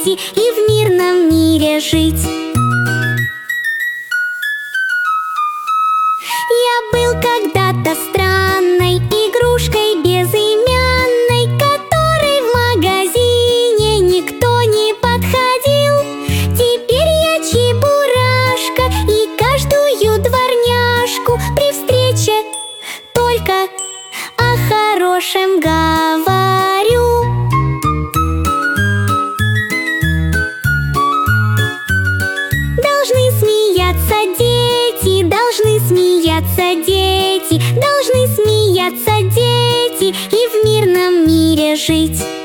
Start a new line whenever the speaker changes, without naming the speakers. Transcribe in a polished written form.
дети, и в мирном мире жить. Я был когда-то странной игрушкой безымянной, которой в магазине никто не подходил. Теперь я чебурашка и каждую дворняжку при встрече только о хорошем говорю. Должны смеяться дети, должны смеяться дети, должны смеяться дети, и в мирном мире жить.